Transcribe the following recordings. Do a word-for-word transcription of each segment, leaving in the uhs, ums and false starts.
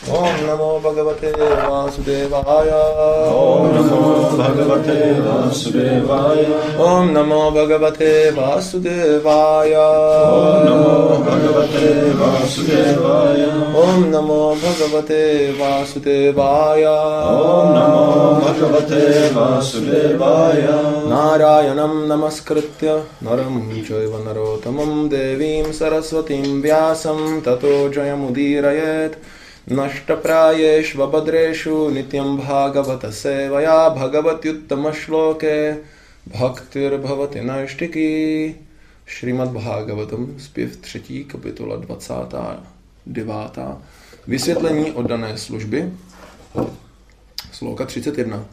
Om namo bhagavate Vasudevaya. Om namo bhagavate Vasudevaya. Om namo bhagavate Vasudevaya. Om namo bhagavate Vasudevaya. Om namo bhagavate Vasudevaya. Om namo bhagavate Vasudevaya. Narayanam namaskritya naram chaiva narotamam devim saraswatim vyasam tato jayamudirajet. Nashtaprayeshva badreshu nityam bhagavata sevaya bhagavatyuttama shloke bhaktir bhavati naštiki. Šrimad Bhagavatam, zpěv třetí, kapitola dvacátá devátá. Vysvětlení oddané služby. Sloka třicet jedna.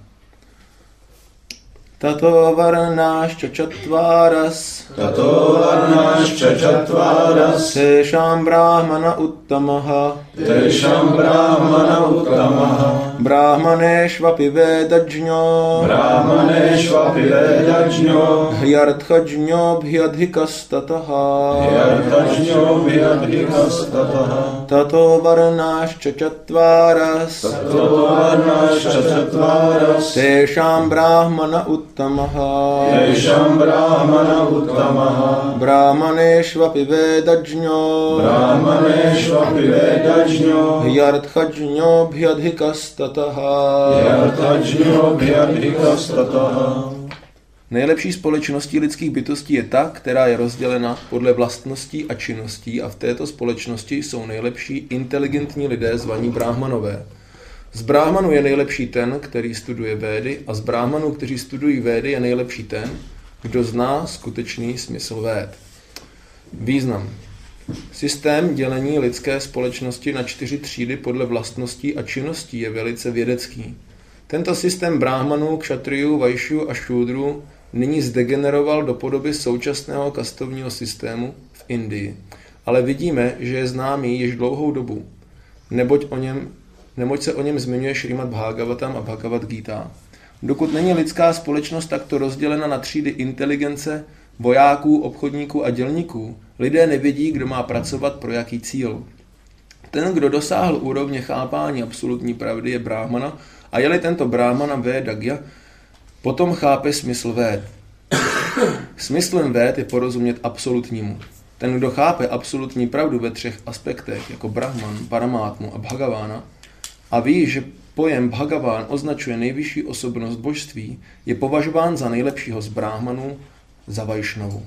Tato varnášča čatváras. Tato varnášča čatváras. Tešam brahmana uttamaha. Tešam brahmana uttamaha. Brahmanešvapi vedajño. Brahmanešvapi vedajño. Hyarthajño bhyadhikastataha. Hyarthajño bhyadhikastataha. Tato varnášča čatváras. Tato varnášča čatváras. Tešam brahmana uttamaha. Tešam brahmana uttamaha. Brahmanešvapi vedajño. Brahmanešvapi vedajño. Hyarthajño bhyadhikastataha. Hyarthajño bhyadhikastataha. Nejlepší společností lidských bytostí je ta, která je rozdělena podle vlastností a činností, a v této společnosti jsou nejlepší inteligentní lidé zvaní bráhmanové. Z bráhmanů je nejlepší ten, který studuje védy, a z bráhmanů, kteří studují védy, je nejlepší ten, kdo zná skutečný smysl véd. Význam. Systém dělení lidské společnosti na čtyři třídy podle vlastností a činností je velice vědecký. Tento systém bráhmanů, kšatrijů, vajšů a šúdrů nyní zdegeneroval do podoby současného kastovního systému v Indii. Ale vidíme, že je známý již dlouhou dobu, neboť, o něm, neboť se o něm zmiňuje Šrimad Bhagavatam a Bhagavad Gita. Dokud není lidská společnost takto rozdělena na třídy inteligence, vojáků, obchodníků a dělníků, lidé nevědí, kdo má pracovat pro jaký cíl. Ten, kdo dosáhl úrovně chápání absolutní pravdy, je bráhmana, a je-li tento bráhmana védagya, potom chápe smysl véd. Smyslem véd je porozumět absolutnímu. Ten, kdo chápe absolutní pravdu ve třech aspektech, jako Brahman, Paramátmu a Bhagavána, a ví, že pojem Bhagaván označuje nejvyšší osobnost božství, je považován za nejlepšího z bráhmanů, za vajšnavu.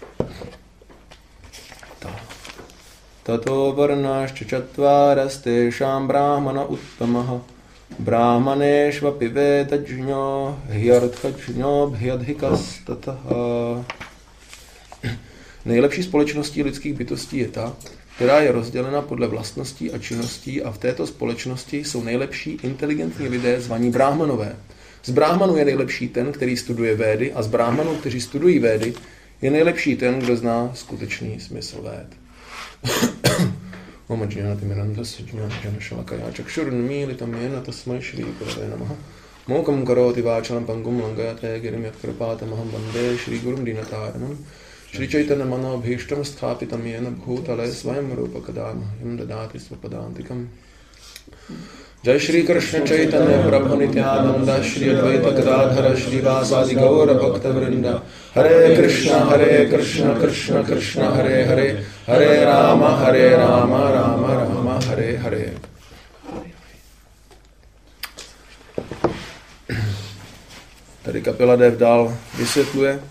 Tato varnášča čatváras tešam brahmana uttamaha. Brahmanešvapi vedajño hyarthajño bhyadhikastataha. Nejlepší společností lidských bytostí je ta, která je rozdělena podle vlastností a činností, a v této společnosti jsou nejlepší inteligentní lidé zvaní bráhmanové. Z bráhmanů je nejlepší ten, který studuje védy, a z bráhmanů, kteří studují védy, je nejlepší ten, kdo zná skutečný smysl véd. Mokam karoti váčalam pangum langayate girim yatkripatamaham vande Shri Gurum Dinataranam Shri Chaitanya Manobhishtam sthapitam yena bhutale svayam rupakadam yam dadati svapadantikam. Jai Shri Krishna Chaitanya Prabhu Nityananda Shri Advaita Gadadhara Shri Vasadi Gaura Bhakta Vrinda. Hare Krishna Hare Krishna Krishna Krishna Hare Hare Hare Rama Hare Rama Rama Rama Hare Hare. Tady kapela Dev dál vysvětluje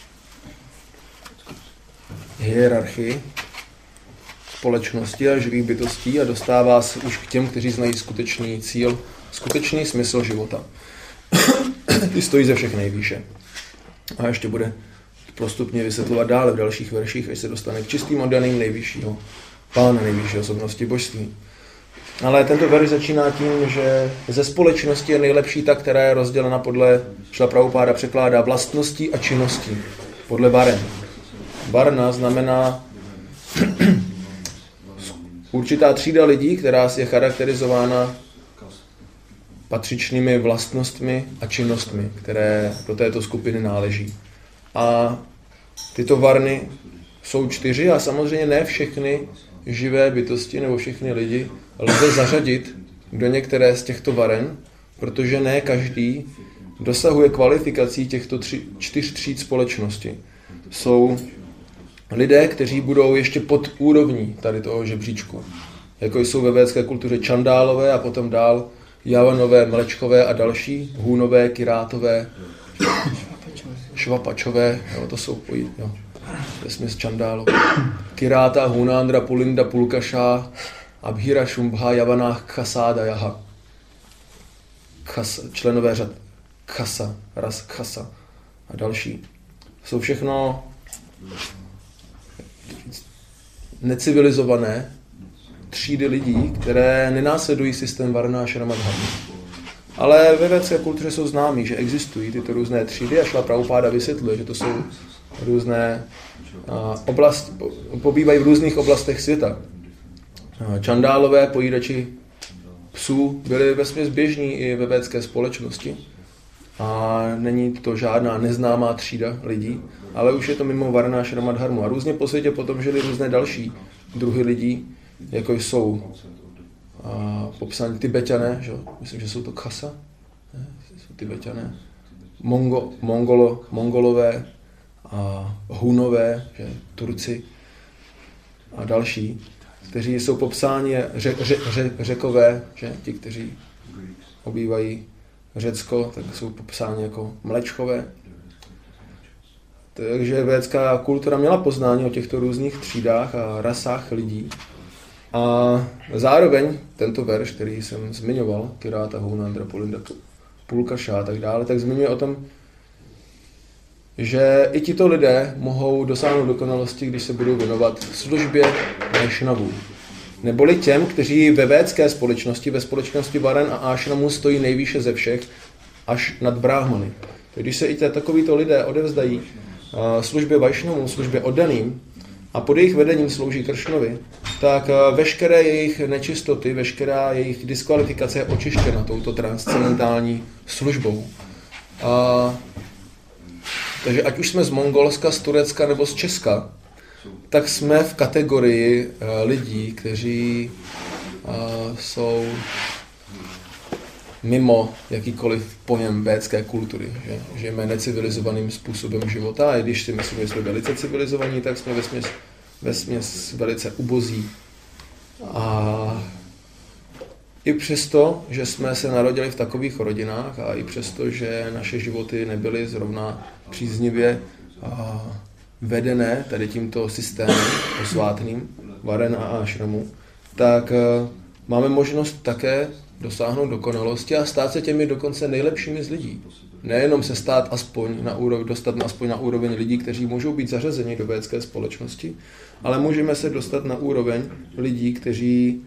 hierarchii společnosti a živých bytostí a dostává se už k těm, kteří znají skutečný cíl, skutečný smysl života. Ty stojí ze všech nejvýše. A ještě bude postupně vysvětlovat dále v dalších verších, až se dostane k čistým oddaným nejvyššího pána, nejvyšší osobnosti božství. Ale tento verš začíná tím, že ze společnosti je nejlepší ta, která je rozdělena podle, Šla Prabhupáda překládá, vlastností a činností. Podle Varen. Varna znamená určitá třída lidí, která je charakterizována patřičnými vlastnostmi a činnostmi, které do této skupiny náleží. A tyto varny jsou čtyři a samozřejmě ne všechny živé bytosti nebo všechny lidi lze zařadit do některé z těchto varen, protože ne každý dosahuje kvalifikací těchto tři, čtyř tříd společnosti. Jsou lidé, kteří budou ještě pod úrovní tady toho žebříčku. Jako jsou ve védské kultuře čandálové a potom dál javanové, mlečkové a další, hůnové, kirátové, švapačové, jo, to jsou jo, vesměs čandálové. Kiráta, Hunándra, Pulinda, Pulkaša, Abhira, Šumbha, Javanách, Khasáda, Jaha. Khasa, členové řad Khasa, ras Khasa a další. Jsou všechno necivilizované třídy lidí, které nenásledují systém Varna a Šrama Dharmy. Ale ve védské kultuře jsou známí, že existují tyto různé třídy a Šrila Prabhupáda vysvětluje, že to jsou různé oblasti, pobývají v různých oblastech světa. Čandálové, pojídači psů, byli vesměs běžní i ve védské společnosti. A není to žádná neznámá třída lidí, ale už je to mimo Varna a Šrama Dharmu. A různě po světě potom žili různé další druhy lidí, jako jsou a, popsáni Tibetané, že? Myslím, že jsou to Khasa, ne? Jsou Tibetané, Mongo, Mongolo, Mongolové a Hunové, že? Turci a další, kteří jsou popsáni ře, ře, ře, Řekové, že? Ti, kteří obývají Řecko, tak jsou popsáni jako mlečkové. Takže védská kultura měla poznání o těchto různých třídách a rasách lidí. A zároveň tento verš, který jsem zmiňoval, Kiráta, Hunandra, Pulinda, Pulkaša a tak dále, tak zmiňuje o tom, že i tito lidé mohou dosáhnout dokonalosti, když se budou věnovat službě Vaishnavů. Neboli těm, kteří ve védské společnosti, ve společnosti Varan a Ášramu stojí nejvýše ze všech, až nad Brahmany. Když se i takovýto lidé odevzdají službě Vaishnavům, službě oddaným a pod jejich vedením slouží Kršnovi, tak veškeré jejich nečistoty, veškerá jejich diskvalifikace je očištěna touto transcendentální službou. A, takže ať už jsme z Mongolska, z Turecka nebo z Česka, tak jsme v kategorii uh, lidí, kteří uh, jsou mimo jakýkoliv pojem védské kultury. Že? Žijeme necivilizovaným způsobem života a i když si myslíme, že jsme velice civilizovaní, tak jsme vesměs, vesměs velice ubozí. A i přesto, že jsme se narodili v takových rodinách a i přesto, že naše životy nebyly zrovna příznivě a vedené tady tímto systémem posvátným Varen a Ášramu, tak uh, máme možnost také dosáhnout dokonalosti a stát se těmi dokonce nejlepšími z lidí. Nejenom se stát aspoň na úroveň, dostat aspoň na úroveň lidí, kteří můžou být zařazeni do védské společnosti, ale můžeme se dostat na úroveň lidí, kteří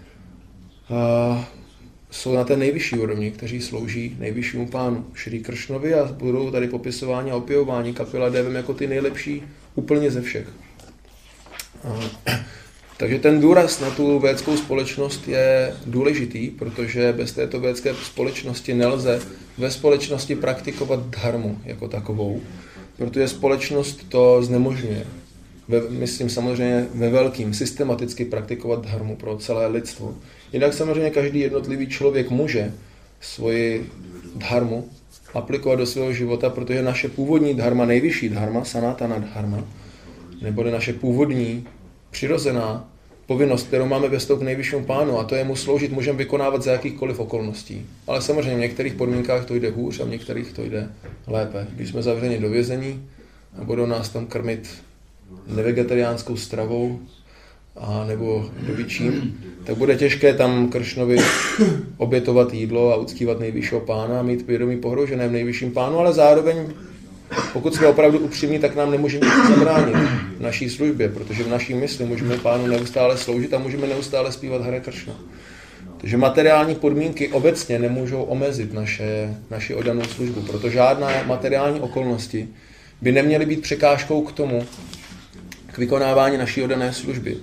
uh, jsou na té nejvyšší úrovni, kteří slouží nejvyššímu pánu Šrí Kršnovi a budou tady popisováni a opěvováni Kapila Devem jako ty nejlepší úplně ze všech. Uh, takže ten důraz na tu védskou společnost je důležitý, protože bez této védské společnosti nelze ve společnosti praktikovat dharmu jako takovou, protože společnost to znemožňuje. Ve, myslím samozřejmě ve velkým, systematicky praktikovat dharmu pro celé lidstvo. Jinak samozřejmě každý jednotlivý člověk může svoji dharmu aplikovat do svého života, protože naše původní dharma, nejvyšší dharma, sanatana dharma, neboli naše původní, přirozená povinnost, kterou máme ve vztahu k nejvyššímu pánu, a to je mu sloužit, můžeme vykonávat za jakýchkoliv okolností. Ale samozřejmě v některých podmínkách to jde hůř a v některých to jde lépe. Když jsme zavřeni do vězení a budou nás tam krmit nevegetariánskou stravou a nebo dobyčím, tak bude těžké tam Kršnovi obětovat jídlo a uctívat nejvyššího pána a mít vědomí pohrožené v nejvyšším pánu, ale zároveň, pokud jsme opravdu upřímní, tak nám nemůže nic zabránit v naší službě, protože v naší mysli můžeme pánu neustále sloužit a můžeme neustále zpívat Hare Kršna. Takže materiální podmínky obecně nemůžou omezit naše, naši oddanou službu, proto žádné materiální okolnosti by neměly být překážkou k tomu, k vykonávání naší oddané služby.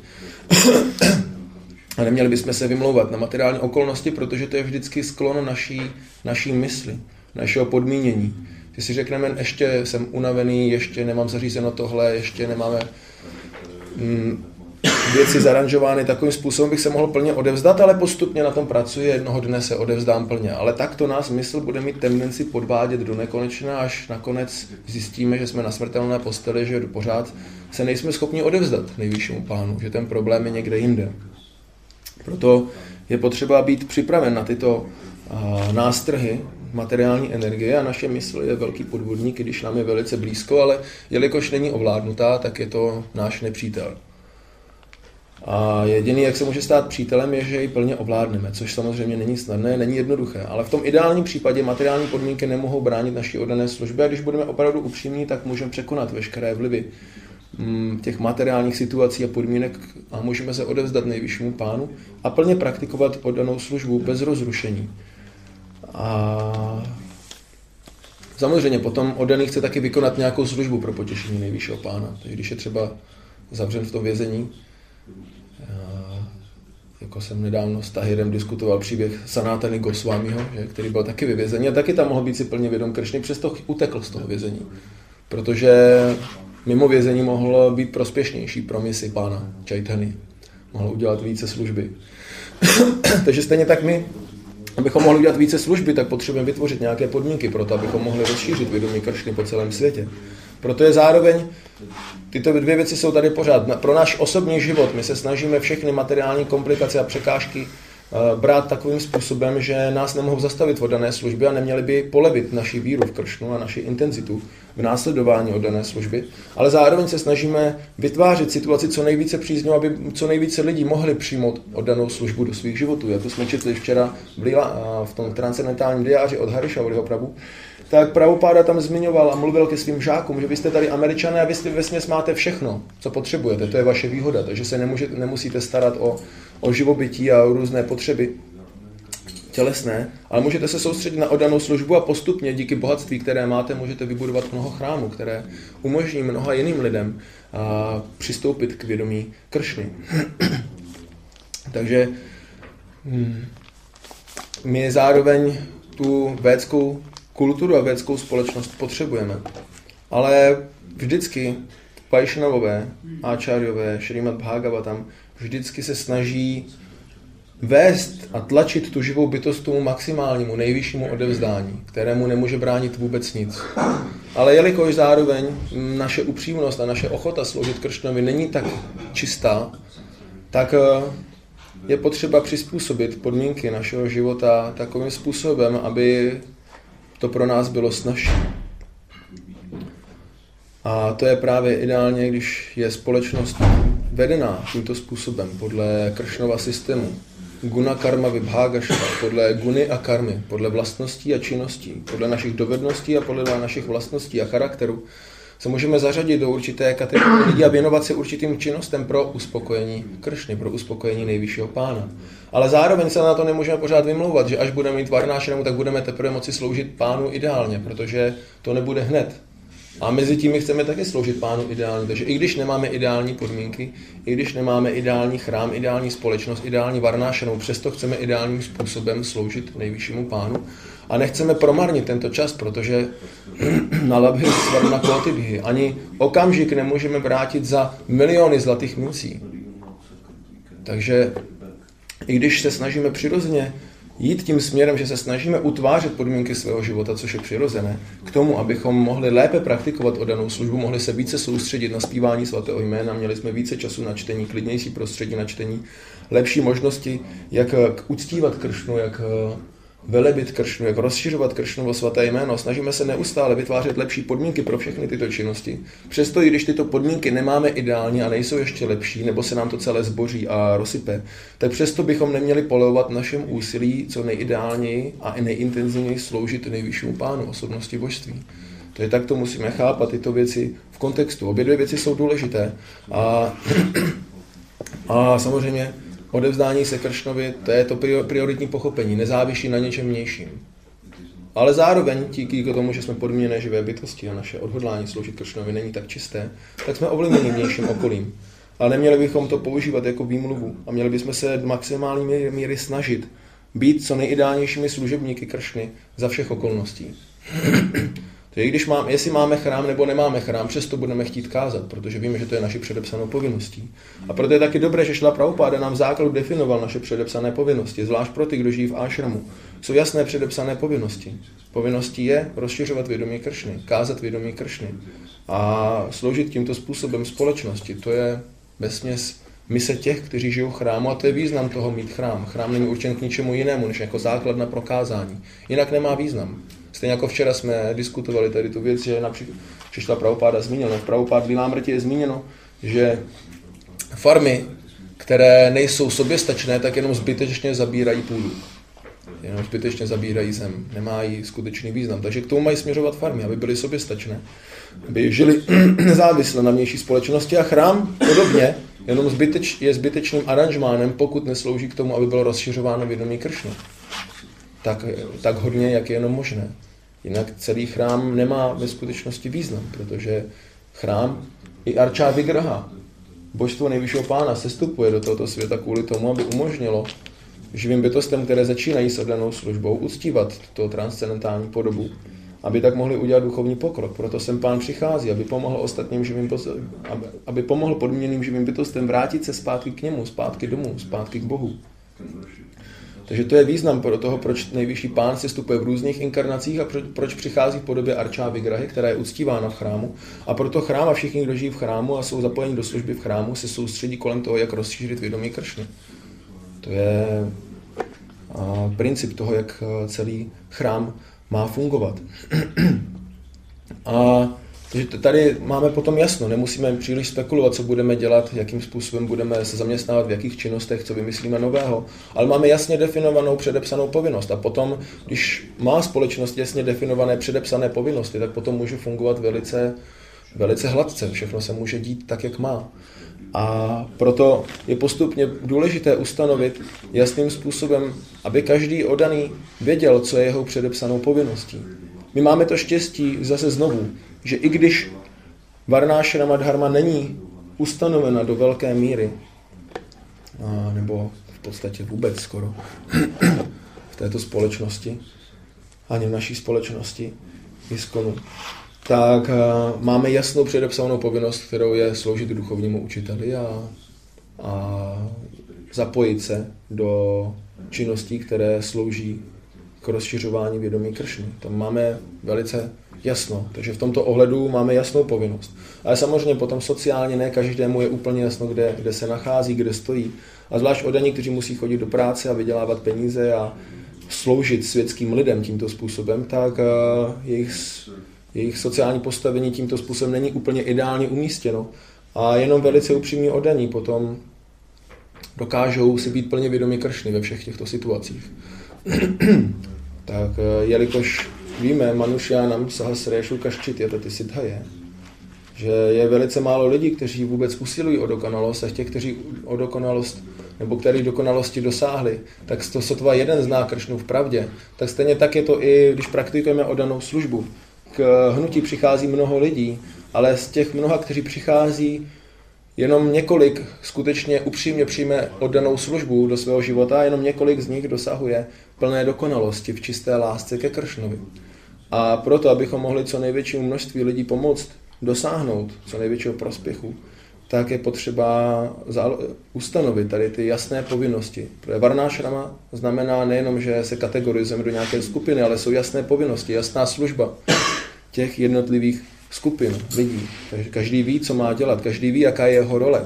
A neměli bychom se vymlouvat na materiální okolnosti, protože to je vždycky sklon naší, naší mysli, našeho podmínění. Když si řekneme, ještě jsem unavený, ještě nemám zařízeno tohle, ještě nemáme, mm, věci zaranžovány takovým způsobem, bych se mohl plně odevzdat, ale postupně na tom pracuji, jednoho dne se odevzdám plně. Ale tak to nás mysl bude mít tendenci podvádět do nekonečna, až nakonec zjistíme, že jsme na smrtelné posteli, že pořád se nejsme schopni odevzdat nejvyššímu pánu, že ten problém je někde jinde. Proto je potřeba být připraven na tyto uh, nástrhy materiální energie a naše mysl je velký podvodník, když nám je velice blízko, ale jelikož není ovládnutá, tak je to náš nepřítel. A jediný, jak se může stát přítelem, je, že ji plně ovládneme, což samozřejmě není snadné, není jednoduché. Ale v tom ideálním případě materiální podmínky nemohou bránit naší oddané službě a když budeme opravdu upřímní, tak můžeme překonat veškeré vlivy těch materiálních situací a podmínek a můžeme se odevzdat nejvyššímu pánu a plně praktikovat oddanou službu bez rozrušení. A samozřejmě potom oddaný chce taky vykonat nějakou službu pro potěšení nejvyššího pána. Takže když je třeba zavřen v tom vězení, jako jsem nedávno s Tahirem diskutoval příběh Sanátany Goswamiho, který byl taky ve vězení a taky tam mohl být si plně vědom Kršny, přesto utekl z toho vězení, protože mimo vězení mohl být prospěšnější pro misi pána Chaitany, mohl udělat více služby. Takže stejně tak my, abychom mohli udělat více služby, tak potřebujeme vytvořit nějaké podmínky pro to, abychom mohli rozšířit vědomí Kršny po celém světě. Proto je zároveň, tyto dvě věci jsou tady pořád. Pro náš osobní život my se snažíme všechny materiální komplikace a překážky brát takovým způsobem, že nás nemohou zastavit v oddané službě a neměli by polevit naši víru v Kršnu a naši intenzitu v následování oddané služby, ale zároveň se snažíme vytvářet situaci co nejvíce příznivou, aby co nejvíce lidí mohli přijmout oddanou službu do svých životů. Jak to jsme četli včera v, Lila, v tom transcendentálním diáři od Harishauriho Prabhu, tak Prabhupáda tam zmiňoval a mluvil ke svým žákům, že vy jste tady Američané a vy jste vesměs máte všechno, co potřebujete, to je vaše výhoda, takže se nemůžete, nemusíte starat o, o živobytí a o různé potřeby tělesné, ale můžete se soustředit na oddanou službu a postupně díky bohatství, které máte, můžete vybudovat mnoho chrámů, které umožní mnoha jiným lidem a, přistoupit k vědomí Kršny. Takže hm, my zároveň tu védskou kulturu a védskou společnost potřebujeme. Ale vždycky Vajšnavové, Áčáryové, Šrímad Bhagavatam vždycky se snaží vést a tlačit tu živou bytost tomu maximálnímu, nejvyššímu odevzdání, kterému nemůže bránit vůbec nic. Ale jelikož zároveň naše upřímnost a naše ochota sloužit Kršnovi není tak čistá, tak je potřeba přizpůsobit podmínky našeho života takovým způsobem, aby to pro nás bylo snazší. A to je právě ideálně, když je společnost vedená tímto způsobem, podle Kršnova systému. Guna karma vibhágaša, podle guny a karmy, podle vlastností a činností, podle našich dovedností a podle našich vlastností a charakteru, se můžeme zařadit do určité kategorie lidí a věnovat se určitým činnostem pro uspokojení Kršny, pro uspokojení nejvyššího pána. Ale zároveň se na to nemůžeme pořád vymlouvat, že až budeme mít varnášremu, tak budeme teprve moci sloužit pánu ideálně, protože to nebude hned. A mezi tím my chceme taky sloužit pánu ideálně. Takže i když nemáme ideální podmínky, i když nemáme ideální chrám, ideální společnost, ideální varnášenou, přesto chceme ideálním způsobem sloužit nejvyššímu pánu. A nechceme promarnit tento čas, protože na labhi svarna kotibhi ani okamžik nemůžeme vrátit za miliony zlatých mincí. Takže i když se snažíme přirozeně jít tím směrem, že se snažíme utvářet podmínky svého života, což je přirozené, k tomu, abychom mohli lépe praktikovat oddanou službu, mohli se více soustředit na zpívání svatého jména, měli jsme více času na čtení, klidnější prostředí na čtení, lepší možnosti, jak uctívat Kršnu, jak velebit Kršnu, jak rozšiřovat Kršnovo svaté jméno. Snažíme se neustále vytvářet lepší podmínky pro všechny tyto činnosti. Přesto, i když tyto podmínky nemáme ideální a nejsou ještě lepší, nebo se nám to celé zboří a rozsype, tak přesto bychom neměli polevovat našem úsilí co nejideálněji a i nejintenzivněji sloužit nejvyššímu pánu, osobnosti božství. To je tak, to musíme chápat tyto věci v kontextu. Obě dvě věci jsou důležité. A, a samozřejmě odevzdání se Kršnovi, to je to prioritní pochopení, nezávisí na něčem vnějším. Ale zároveň díky tomu, že jsme podmíněné živé bytosti a naše odhodlání sloužit Kršnovi není tak čisté, tak jsme ovlivněni vnějším okolím. Ale neměli bychom to používat jako výmluvu a měli bychom se v maximální míry snažit být co nejideálnějšími služebníky Kršny za všech okolností. Takže když mám, jestli máme chrám nebo nemáme chrám, přesto budeme chtít kázat, protože víme, že to je naši předepsanou povinností. A proto je taky dobré, že Šrila Prabhupáda nám základ definoval naše předepsané povinnosti, zvlášť pro ty, kdo žijí v ášramu. Jsou jasné předepsané povinnosti. Povinností je rozšiřovat vědomí Kršny, kázat vědomí Kršny a sloužit tímto způsobem společnosti. To je vesměs mise těch, kteří žijou v chrámu, a to je význam toho mít chrám. Chrám není určen k ničemu jinému, než jako základ na prokázání. Jinak nemá význam. Stejně jako včera jsme diskutovali tady tu věc, že například Šrila Prabhupáda zmínil, v Prabhupád Lílámrti je zmíněno, že farmy, které nejsou soběstačné, tak jenom zbytečně zabírají půdu. Jenom zbytečně zabírají zem. Nemají skutečný význam. Takže k tomu mají směřovat farmy, aby byly soběstačné. Aby žili nezávisle na vnější společnosti, a chrám podobně jenom zbyteč, je zbytečným aranžmánem, pokud neslouží k tomu, aby bylo rozšiřováno vědomí Kršny. Tak, tak hodně, jak je jenom možné. Jinak celý chrám nemá ve skutečnosti význam, protože chrám i Arčá Vigraha, božstvo nejvyššího pána, sestupuje do tohoto světa kvůli tomu, aby umožnilo živým bytostem, které začínají s oddanou službou, uctívat tuto transcendentální podobu, aby tak mohli udělat duchovní pokrok. Proto sem pán přichází, aby pomohl ostatním živým bytostem, aby, aby pomohl podmíněným živým bytostem vrátit se zpátky k němu, zpátky domů, zpátky k Bohu. Takže to je význam pro toho, proč nejvyšší pán se vstupuje v různých inkarnacích a proč, proč přichází v podobě Arčá Vigrahy, která je uctívána v chrámu. A proto chrám a všichni, kdo žijí v chrámu a jsou zapojeni do služby v chrámu, se soustředí kolem toho, jak rozšířit vědomí Kršny. To je a, princip toho, jak celý chrám má fungovat. A takže tady máme potom jasno, nemusíme příliš spekulovat, co budeme dělat, jakým způsobem budeme se zaměstnávat, v jakých činnostech, co vymyslíme nového, ale máme jasně definovanou předepsanou povinnost. A potom, když má společnost jasně definované předepsané povinnosti, tak potom může fungovat velice, velice hladce, všechno se může dít tak, jak má. A proto je postupně důležité ustanovit jasným způsobem, aby každý oddaný věděl, co je jeho předepsanou povinností. My máme to štěstí zase znovu, že i když Varnášrama dharma není ustanovena do velké míry, a nebo v podstatě vůbec skoro v této společnosti, ani v naší společnosti, ISKCONu, tak máme jasnou předepsanou povinnost, kterou je sloužit duchovnímu učiteli a, a zapojit se do činností, které slouží k rozšiřování vědomí Kršny. Tam máme velice jasno, takže v tomto ohledu máme jasnou povinnost. Ale samozřejmě potom sociálně ne každému je úplně jasno, kde, kde se nachází, kde stojí. A zvlášť oddaní, kteří musí chodit do práce a vydělávat peníze a sloužit světským lidem tímto způsobem, tak uh, jejich, jejich sociální postavení tímto způsobem není úplně ideálně umístěno. A jenom velice upřímní oddaní potom dokážou si být plně vědomí Kršny ve všech těchto situacích. Tak jelikož víme, Manušyanam sahasreshu kaščit siddhaye, že je velice málo lidí, kteří vůbec usilují o dokonalost, a těch, kteří o dokonalost nebo kteří dokonalosti dosáhli, tak to sotva jeden zná Kršnu v pravdě. Tak stejně tak je to i, když praktikujeme oddanou službu. K hnutí přichází mnoho lidí, ale z těch mnoha, kteří přichází, jenom několik skutečně upřímně přijme oddanou službu do svého života a jenom několik z nich dosahuje plné dokonalosti v čisté lásce ke Kršnovi. A proto, abychom mohli co největšímu množství lidí pomoct dosáhnout co největšího prospěchu, tak je potřeba ustanovit tady ty jasné povinnosti. Protože Varnášrama znamená nejenom, že se kategorizujeme do nějaké skupiny, ale jsou jasné povinnosti, jasná služba těch jednotlivých skupin lidí. Takže každý ví, co má dělat, každý ví, jaká je jeho role.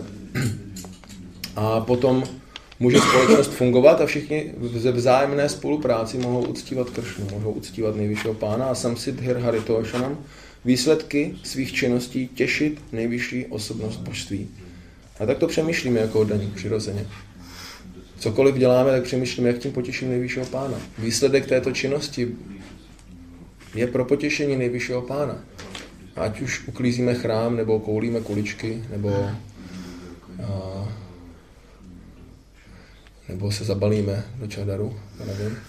A potom může společnost fungovat a všichni ze vzájemné spolupráci mohou uctívat Kršnu, mohou uctívat nejvyššího pána a Samsiddhir Haritošanam výsledky svých činností těšit nejvyšší osobnost božství. A tak to přemýšlíme jako oddaní, přirozeně. Cokoliv děláme, tak přemýšlíme, jak tím potěším nejvyššího pána. Výsledek této činnosti je pro potěšení nejvyššího pána. Ať už uklízíme chrám, nebo koulíme kuličky, nebo, a, nebo se zabalíme do čadaru, nevím.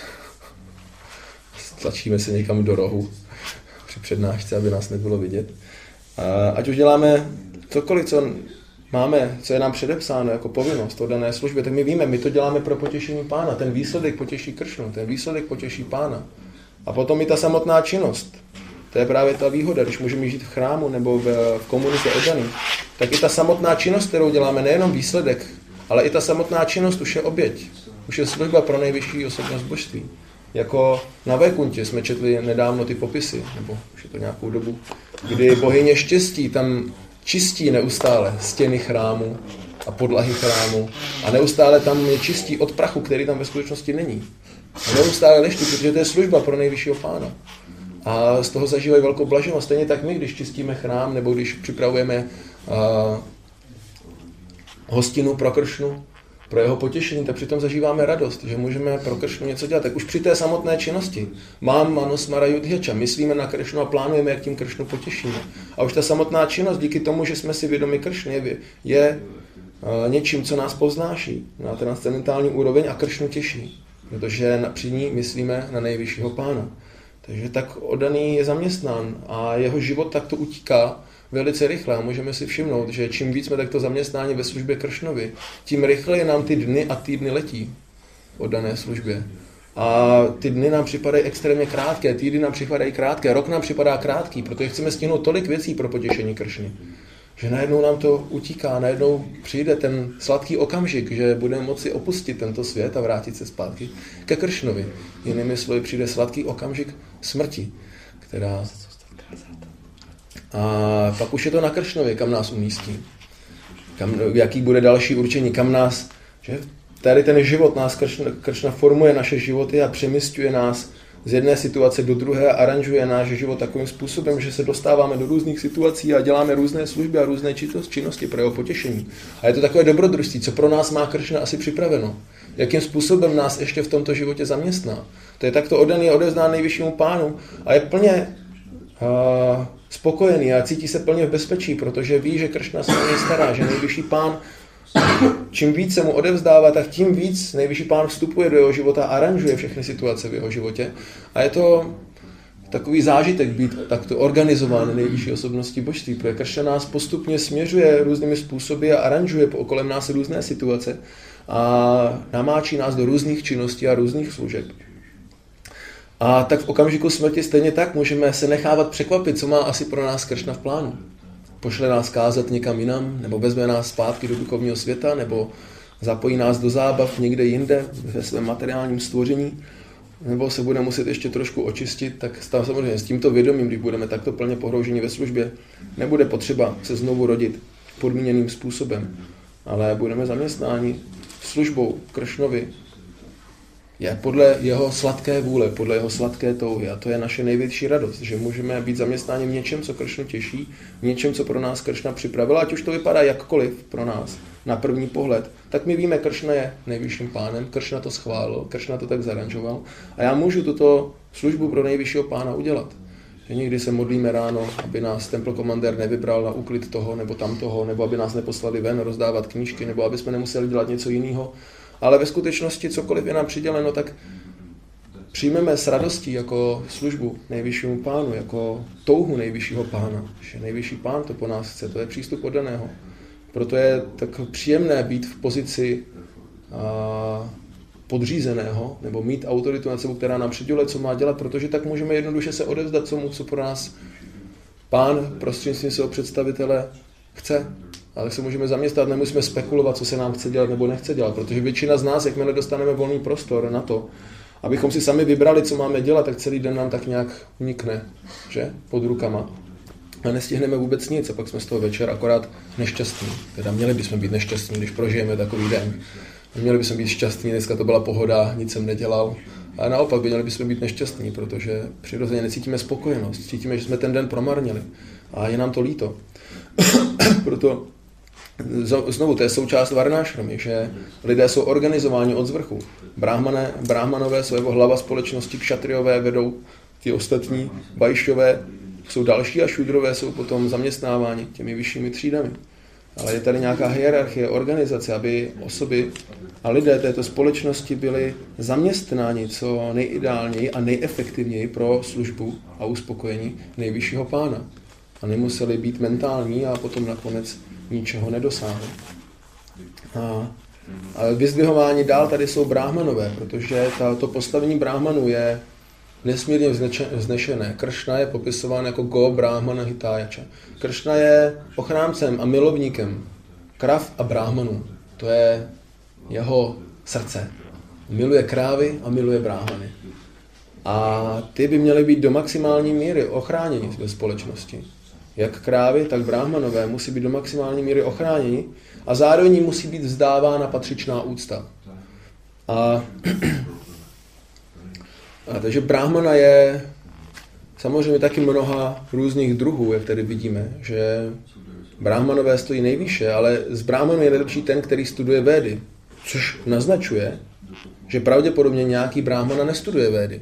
Stlačíme se někam do rohu při přednášce, aby nás nebylo vidět. A ať už děláme cokoliv, co máme, co je nám předepsáno jako povinnost o dané službě, tak my víme, my to děláme pro potěšení pána. Ten výsledek potěší Kršnu, ten výsledek potěší pána. A potom i ta samotná činnost To je právě ta výhoda, když můžeme žít v chrámu nebo v, v komunitě oddaných, tak i ta samotná činnost, kterou děláme, nejenom výsledek, ale i ta samotná činnost už je oběť. Už je služba pro nejvyšší osobnost božství. Jako na Vékuntě jsme četli nedávno ty popisy, nebo už je to nějakou dobu, kdy bohyně štěstí tam čistí neustále stěny chrámu a podlahy chrámu a neustále tam je čistí od prachu, který tam ve skutečnosti není. A neustále leští, protože to je služba pro nejvyššího pána. A z toho zažívají velkou blaženost. Stejně tak my, když čistíme chrám, nebo když připravujeme uh, hostinu pro Kršnu, pro jeho potěšení, tak přitom zažíváme radost, že můžeme pro Kršnu něco dělat. Tak už při té samotné činnosti mám Manusmara Yudhyača, myslíme na Kršnu a plánujeme, jak tím Kršnu potěšíme. A už ta samotná činnost, díky tomu, že jsme si vědomi Kršny, je, je uh, něčím, co nás povznáší na transcendentální úroveň a Kršnu těší. Protože při ní myslíme na nejvyššího pána. Takže tak oddaný je zaměstnán a jeho život takto utíká velice rychle. A můžeme si všimnout, že čím víc jsme takto zaměstnáni ve službě Kršnovi, tím rychleji nám ty dny a týdny letí v oddané službě. A ty dny nám připadají extrémně krátké, týdny nám připadají krátké, rok nám připadá krátký, protože chceme stihnout tolik věcí pro potěšení Kršny. Že najednou nám to utíká, najednou přijde ten sladký okamžik, že budeme moci opustit tento svět a vrátit se zpátky ke Kršnovi. Jinými slovy přijde sladký okamžik smrti, která... A pak už je to na Kršnovi, kam nás umístí. Kam, jaký bude další určení, kam nás... Že tady ten život nás Kršna, Kršna formuje naše životy a přemysťuje nás z jedné situace do druhé a aranžuje náš život takovým způsobem, že se dostáváme do různých situací a děláme různé služby a různé činnosti pro jeho potěšení. A je to takové dobrodružství, co pro nás má Kršna asi připraveno. Jakým způsobem nás ještě v tomto životě zaměstná. To je takto oddaný a odevzdán nejvyššímu pánu a je plně uh, spokojený a cítí se plně v bezpečí, protože ví, že Kršna se o něj stará, že nejvyšší pán, čím víc se mu odevzdává, tak tím víc nejvyšší pán vstupuje do jeho života a aranžuje všechny situace v jeho životě. A je to takový zážitek být takto organizován nejvyšší osobností božství, protože Kršna nás postupně směřuje různými způsoby a aranžuje kolem nás různé situace a namáčí nás do různých činností a různých služeb. A tak v okamžiku smrti stejně tak můžeme se nechávat překvapit, co má asi pro nás Kršna v plánu. Pošle nás kázat někam jinam, nebo vezme nás zpátky do duchovního světa, nebo zapojí nás do zábav někde jinde ve svém materiálním stvoření, nebo se bude muset ještě trošku očistit, tak samozřejmě s tímto vědomím, když budeme takto plně pohrouženi ve službě, nebude potřeba se znovu rodit podmíněným způsobem, ale budeme zaměstnáni službou Kršnovi. Je podle jeho sladké vůle, podle jeho sladké touhy. A to je naše největší radost, že můžeme být zaměstnáni v něčem, co Kršnu těší, v něčem, co pro nás Kršna připravila, ať už to vypadá jakkoliv pro nás na první pohled. Tak my víme, Kršna je nejvyšším pánem, Kršna to schválil, Kršna to tak zaranžoval a já můžu tuto službu pro nejvyššího pána udělat. Že někdy se modlíme ráno, aby nás Temple Commander nevybral na úklid toho nebo tamtoho, nebo aby nás neposlali ven rozdávat knížky, nebo aby jsme nemuseli dělat něco jiného. Ale ve skutečnosti cokoliv je nám přiděleno, tak přijmeme s radostí jako službu nejvyššímu pánu, jako touhu nejvyššího pána. Že nejvyšší pán to po nás chce, to je přístup oddaného. Proto je tak příjemné být v pozici a, podřízeného, nebo mít autoritu nad sebou, která nám přiděluje, co má dělat, protože tak můžeme jednoduše se odevzdat tomu, co pro nás pán prostřednictvím svého představitele chce. Ale se můžeme zaměstnat, nemusíme spekulovat, co se nám chce dělat nebo nechce dělat, protože většina z nás, jakmile dostaneme volný prostor na to, abychom si sami vybrali, co máme dělat, tak celý den nám tak nějak unikne, že? Pod rukama. A nestihneme vůbec nic a pak jsme z toho večer akorát nešťastní. Teda měli bychom být nešťastní, když prožijeme takový den. Měli bychom být šťastní, dneska to byla pohoda, nic jsem nedělal. A naopak měli bychom být nešťastní, protože přirozeně necítíme spokojenost, cítíme, že jsme ten den promarnili. A je nám to líto. Proto znovu, to je součást varnášramy, že lidé jsou organizováni od zvrchu. Bráhmané, bráhmanové jsou jako hlava společnosti, kšatriové vedou ty ostatní, vajšové jsou další a šudrové jsou potom zaměstnáváni těmi vyššími třídami. Ale je tady nějaká hierarchie, organizace, aby osoby a lidé této společnosti byli zaměstnáni co nejideálněji a nejefektivněji pro službu a uspokojení nejvyššího pána. A nemuseli být mentální a potom nakonec ničeho nedosáhli. A, a vyzdvihování dál tady jsou bráhmanové, protože ta, to postavení bráhmanů je nesmírně vznešené. Kršna je popisován jako Go Brahmana Hitayacha. Kršna je ochráncem a milovníkem krav a brahmanů. To je jeho srdce. Miluje krávy a miluje brahmany. A ty by měly být do maximální míry ochráněni ve společnosti. Jak krávy, tak brahmanové musí být do maximální míry ochráněni a zároveň musí být vzdávána patřičná úcta. A, a takže brahmana je samozřejmě taky mnoha různých druhů, jak tady vidíme, že brahmanové stojí nejvýše, ale z brahmanu je nejlepší ten, který studuje védy, což naznačuje, že pravděpodobně nějaký brahmana nestuduje védy.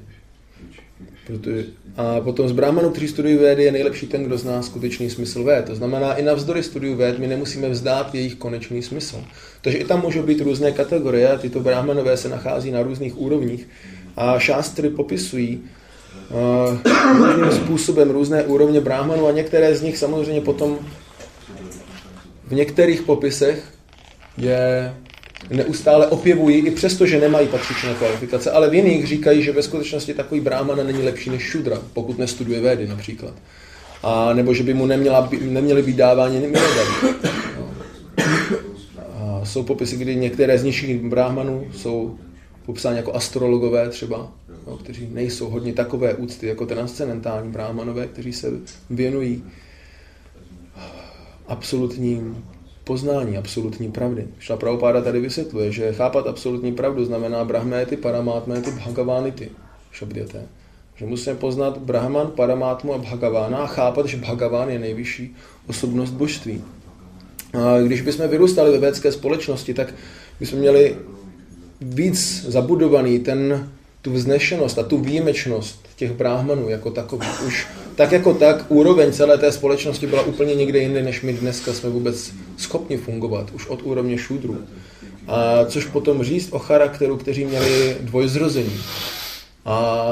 A potom z brahmanů, kteří studují védy, je nejlepší ten, kdo zná skutečný smysl véd. To znamená, i navzdory studiu véd my nemusíme vzdát jejich konečný smysl. Takže i tam můžou být různé kategorie a tyto brahmanové se nachází na různých úrovních a šástry popisují uh, různým způsobem různé úrovně brahmanů a některé z nich samozřejmě potom v některých popisech je neustále objevují, i přesto, že nemají patřičné kvalifikace, ale v jiných říkají, že ve skutečnosti takový brahmana není lepší než šudra, pokud nestuduje védy například. A nebo že by mu neměla, neměly být dáváni milodary. No. A jsou popisy, kdy některé z nižších brahmanů jsou popsáni jako astrologové třeba, no, kteří nejsou hodně takové úcty jako transcendentální brahmanové, kteří se věnují absolutním poznání absolutní pravdy. Šla Prabhupáda tady vysvětluje, že chápat absolutní pravdu znamená brahméty, paramátméty, bhagavánity, šabdyaté. Že musíme poznat brahman, paramátmu a bhagavána a chápat, že bhagaván je nejvyšší osobnost božství. A když bychom vyrůstali ve védské společnosti, tak bychom měli víc zabudovaný ten, tu vznešenost a tu výjimečnost těch brahmanů jako takový. Už tak jako tak úroveň celé té společnosti byla úplně někde jinde, než my dneska jsme vůbec schopni fungovat, už od úrovně šudrů. A což potom říct o charakteru, kteří měli dvojzrození. A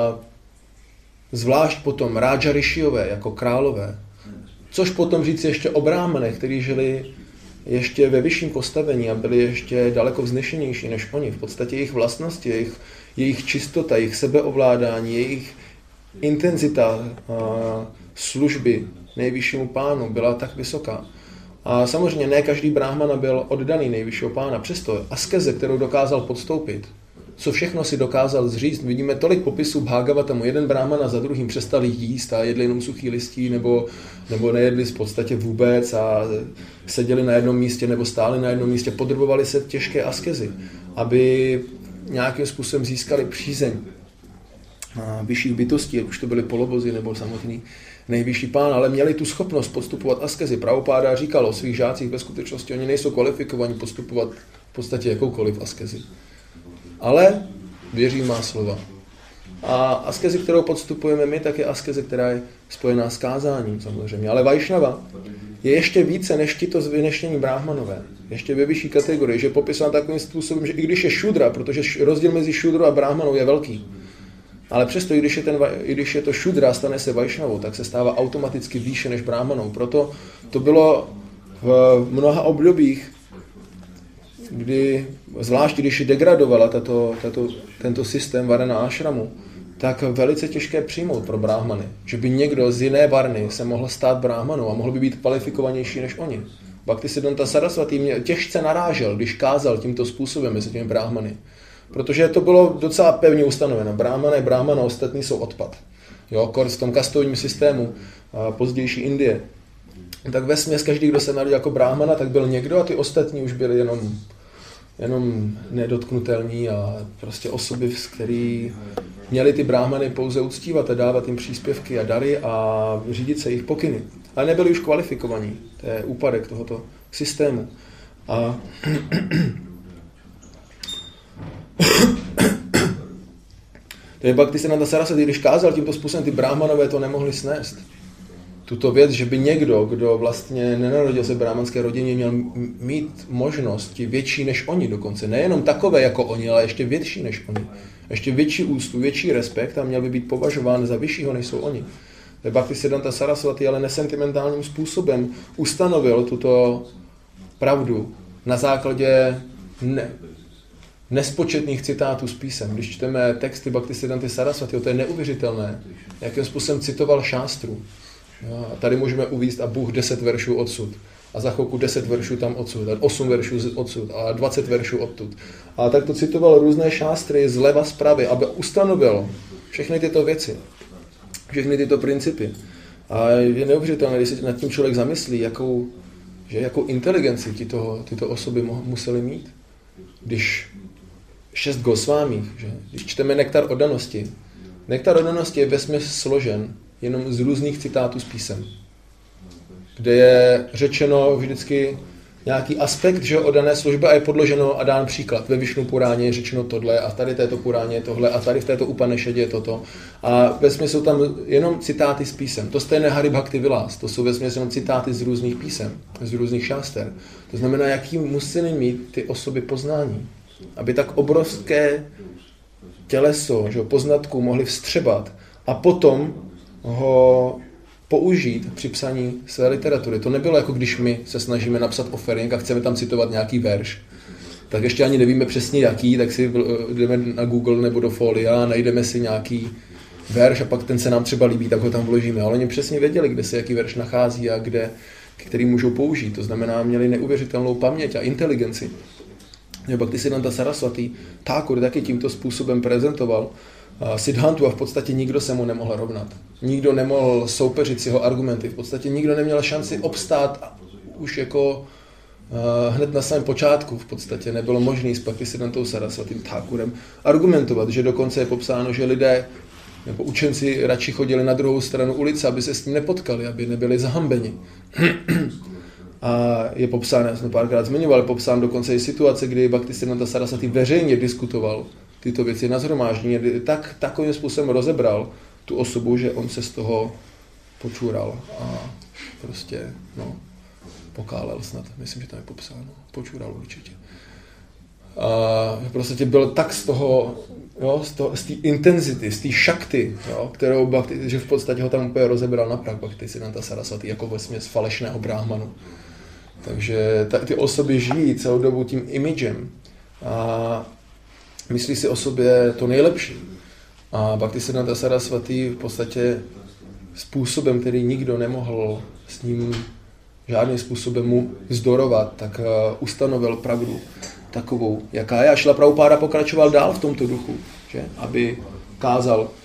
zvlášť potom Raja Rishiové jako králové. Což potom říct ještě o brahmanech, kteří žili ještě ve vyšším postavení a byli ještě daleko vznešenější než oni. V podstatě jejich vlastnosti, jejich, jejich čistota, jejich sebeovládání, jejich intenzita služby nejvyššímu pánu byla tak vysoká. A samozřejmě ne každý brahmana byl oddaný nejvyššího pána, přesto askeze, kterou dokázal podstoupit, co všechno si dokázal zříct. Vidíme tolik popisů Bhagavatamu, jeden brahmana za druhým přestali jíst a jedli jenom suchý listí, nebo, nebo nejedli v podstatě vůbec a seděli na jednom místě nebo stáli na jednom místě, podrobovali se těžké askezy, aby nějakým způsobem získali přízeň vyšších bytostí, už to byly polobozy nebo samotný nejvyšší pán, ale měli tu schopnost podstupovat askezi. Prabhupáda říkal o svých žácích, ve skutečnosti oni nejsou kvalifikovaní postupovat v podstatě jakoukoliv askezi. Ale věří má slova. A askezi, kterou podstupujeme my, tak je askeze, která je spojená s kázáním samozřejmě. Ale Vajšnava je ještě více než tito zvyneštění brahmanové. Ještě ve vyšší kategorii, že je popisán takovým způsobem, že i když je šudra, protože rozdíl mezi šudrou a brahmanou je velký, ale přesto, i když je, ten, i když je to šudra, stane se vajšnavou, tak se stává automaticky výše než brahmanou. Proto to bylo v mnoha obdobích, kdy, zvlášť když degradovala tato, tato, tento systém varana ashramu, tak velice těžké přijmout pro brahmany. Že by někdo z jiné varny se mohl stát brahmanou a mohl by být kvalifikovanější než oni. Bhaktisiddhanta Saraswati mě těžce narážel, když kázal tímto způsobem mezi těmi brahmany. Protože to bylo docela pevně ustanoveno. Brahmana je brahmana, ostatní jsou odpad. Jo, kor v tom kastovním systému a pozdější Indie. Tak vesměs každý, kdo se narodil jako brahmana, tak byl někdo a ty ostatní už byli jenom, jenom nedotknutelní a prostě osoby, z který měli ty brahmany pouze uctívat a dávat jim příspěvky a dary a řídit se jejich pokyny. Ale nebyli už kvalifikovaní. To je úpadek tohoto systému. A takže Bhaktisiddhanta Saraswati, když kázal tímto způsobem, ty brahmanové to nemohli snést. Tuto věc, že by někdo, kdo vlastně nenarodil se v brahmanské rodině, měl mít možnosti větší než oni dokonce. Nejenom takové jako oni, ale ještě větší než oni. Ještě větší úctu, větší respekt a měl by být považován za vyššího, než jsou oni. Bhaktisiddhanta Saraswati ale nesentimentálním způsobem ustanovil tuto pravdu na základě ne, nespočetných citátů z písem. Když čteme texty Bhaktisiddhanty Sarasvatiho, to je neuvěřitelné, jakým způsobem citoval šástru. Jo, a tady můžeme uvést a Bůh deset veršů odsud. A za chvilku deset veršů tam odsud, a osm veršů odsud, a dvacet veršů odtud. A tak to citoval různé šástry zleva zpravy, aby ustanovil všechny tyto věci, všechny tyto principy. A je neuvěřitelné, když se nad tím člověk zamyslí, jakou, že jakou inteligenci tyto, tyto osoby musely mít. Když šest Gosvámích, že? Když čteme Nektar oddanosti. Nektar oddanosti je vesměs složen jenom z různých citátů z písem, kde je řečeno vždycky nějaký aspekt, že oddané služby a je podloženo a dán příklad. Ve Višnu Puráně je řečeno tohle a tady této Puráně je tohle a tady v této Upanešadě je toto. A vesměs jsou tam jenom citáty z písem. To stejné Hari Bhakti Vilás, to jsou vesměs jenom citáty z různých písem, z různých šáster. To znamená, jaký museli mít ty osoby poznání, aby tak obrovské těleso, že poznatku mohli vstřebat a potom ho použít při psaní své literatury. To nebylo jako když my se snažíme napsat offering a chceme tam citovat nějaký verš. Tak ještě ani nevíme přesně jaký, tak si jdeme na Google nebo do Folia, najdeme si nějaký verš a pak ten se nám třeba líbí, tak ho tam vložíme. Ale oni přesně věděli, kde se jaký verš nachází a kde, který můžou použít. To znamená, měli neuvěřitelnou paměť a inteligenci. Bhaktisiddhanta Sarasvati Thakur taky tímto způsobem prezentoval Siddhantu a v podstatě nikdo se mu nemohl rovnat. Nikdo nemohl soupeřit s jeho argumenty. V podstatě nikdo neměl šanci obstát už jako uh, hned na samém počátku. V podstatě nebylo možné s Bhaktisiddhantou Sarasvatim Thakurem argumentovat, že dokonce je popsáno, že lidé nebo učenci radši chodili na druhou stranu ulice, aby se s ním nepotkali, aby nebyli zahambeni. A je popsán, já jsem párkrát zmiňoval, je popsán dokonce i situace, kdy Bhaktisiddhanta Sarasvati veřejně diskutoval tyto věci na shromáždění, tak takovým způsobem rozebral tu osobu, že on se z toho počůral a prostě, no, pokálel snad, myslím, že tam je popsáno, počůral určitě. A prostě byl tak z toho, jo, z, toho, z té intenzity, z té šakty, jo, kterou Bhakti, že v podstatě ho tam úplně rozebral na prach Bhaktisiddhanta Sarasvati jako vesměs falešného bráhmanu. Takže ta, ty osoby žijí celou dobu tím imidžem a myslí si o sobě to nejlepší. A Bhaktisiddhanta Sarasvati v podstatě způsobem, který nikdo nemohl s ním žádným způsobem mu vzdorovat, tak uh, ustanovil pravdu takovou, jaká je. A Šrila Prabhupáda pokračoval dál v tomto duchu, že? Aby kázal uh,